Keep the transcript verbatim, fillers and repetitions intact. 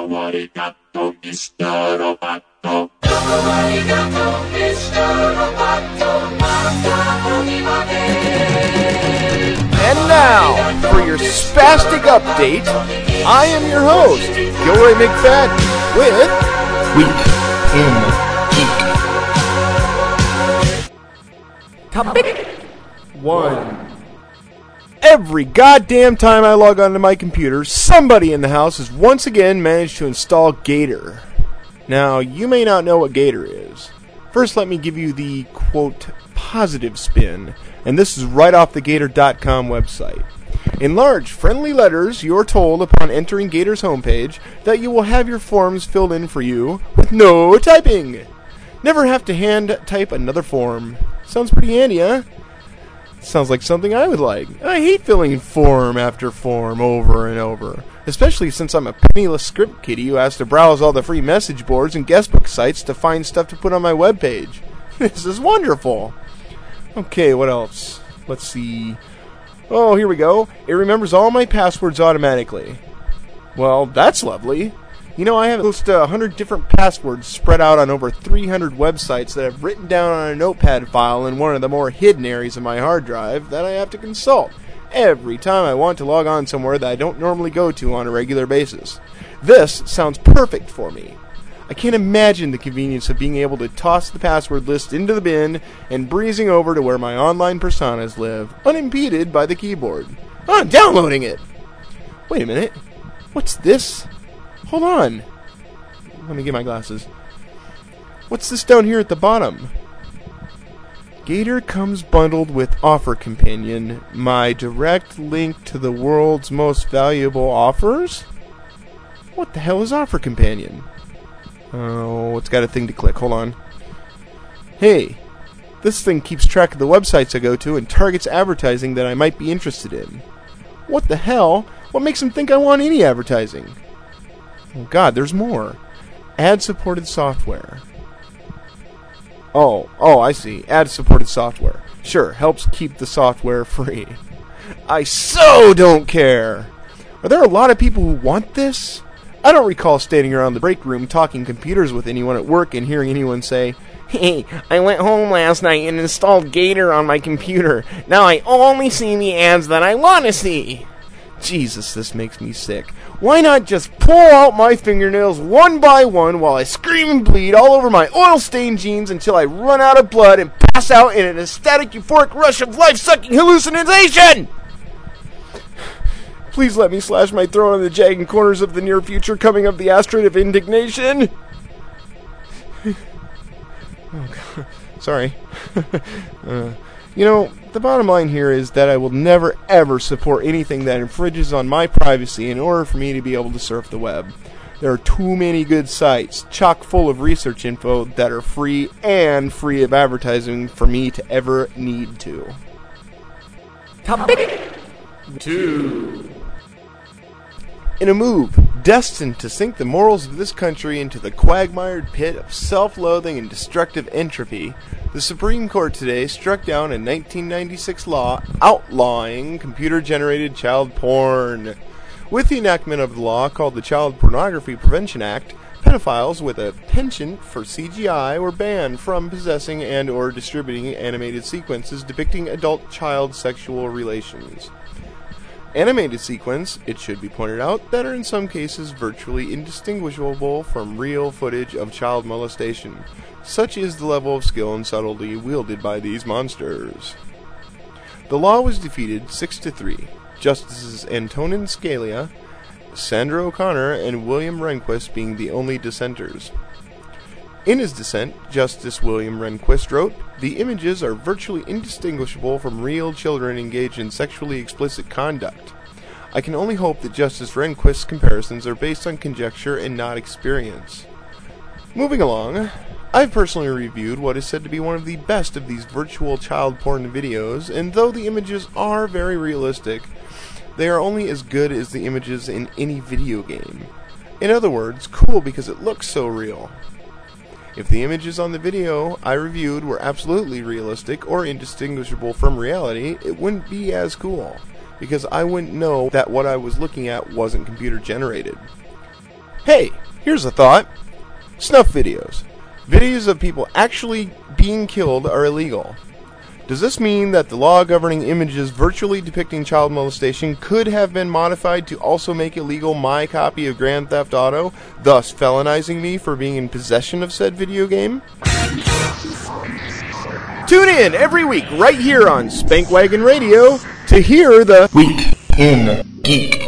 Dopo arigato, mister Roboto. Dopo arigato, mister Roboto. Mata orimane. And now, for your spastic update, I am your host, Gilroy McFadden, with Week in Geek. Topic one. Every goddamn time I log onto my computer, somebody in the house has once again managed to install Gator. Now, you may not know what Gator is. First, let me give you the, quote, positive spin, and this is right off the Gator dot com website. In large, friendly letters, you're told upon entering Gator's homepage that you will have your forms filled in for you with no typing. Never have to hand type another form. Sounds pretty handy, huh? Sounds like something I would like. I hate filling form after form over and over, especially since I'm a penniless script kiddie who has to browse all the free message boards and guestbook sites to find stuff to put on my webpage. This is wonderful. Okay, what else? Let's see. Oh, here we go. It remembers all my passwords automatically. Well, that's lovely. You know, I have close to one hundred different passwords spread out on over three hundred websites that I've written down on a notepad file in one of the more hidden areas of my hard drive that I have to consult every time I want to log on somewhere that I don't normally go to on a regular basis. This sounds perfect for me. I can't imagine the convenience of being able to toss the password list into the bin and breezing over to where my online personas live, unimpeded by the keyboard. Oh, I'm downloading it! Wait a minute. What's this? Hold on. Let me get my glasses. What's this down here at the bottom? Gator comes bundled with Offer Companion, my direct link to the world's most valuable offers? What the hell is Offer Companion? Oh, it's got a thing to click. Hold on. Hey, this thing keeps track of the websites I go to and targets advertising that I might be interested in. What the hell? What makes them think I want any advertising? Oh god, there's more. Ad-supported software. Oh, oh, I see. Ad-supported software. Sure, helps keep the software free. I so don't care! Are there a lot of people who want this? I don't recall standing around the break room talking computers with anyone at work and hearing anyone say, "Hey, I went home last night and installed Gator on my computer. Now I only see the ads that I want to see." Jesus, this makes me sick. Why not just pull out my fingernails one by one while I scream and bleed all over my oil-stained jeans until I run out of blood and pass out in an ecstatic, euphoric rush of life-sucking hallucination? Please let me slash my throat on the jagged corners of the near future coming of the asteroid of indignation. Oh, God. Sorry. uh, you know, the bottom line here is that I will never ever support anything that infringes on my privacy in order for me to be able to surf the web. There are too many good sites, chock full of research info, that are free and free of advertising for me to ever need to. Topic two. In a move destined to sink the morals of this country into the quagmired pit of self-loathing and destructive entropy, the Supreme Court today struck down a nineteen ninety-six law outlawing computer-generated child porn. With the enactment of the law called the Child Pornography Prevention Act, pedophiles with a penchant for C G I were banned from possessing and or distributing animated sequences depicting adult-child sexual relations. Animated sequence, it should be pointed out, that are in some cases virtually indistinguishable from real footage of child molestation. Such is the level of skill and subtlety wielded by these monsters. The law was defeated six to three. Justices Antonin Scalia, Sandra O'Connor, and William Rehnquist being the only dissenters. In his dissent, Justice William Rehnquist wrote, "The images are virtually indistinguishable from real children engaged in sexually explicit conduct. I can only hope that Justice Rehnquist's comparisons are based on conjecture and not experience." Moving along, I've personally reviewed what is said to be one of the best of these virtual child porn videos, and though the images are very realistic, they are only as good as the images in any video game. In other words, cool because it looks so real. If the images on the video I reviewed were absolutely realistic or indistinguishable from reality, it wouldn't be as cool, because I wouldn't know that what I was looking at wasn't computer generated. Hey, here's a thought. Snuff videos. Videos of people actually being killed are illegal. Does this mean that the law governing images virtually depicting child molestation could have been modified to also make illegal my copy of Grand Theft Auto, thus felonizing me for being in possession of said video game? Tune in every week right here on Spankwagon Radio to hear the Week in Geek.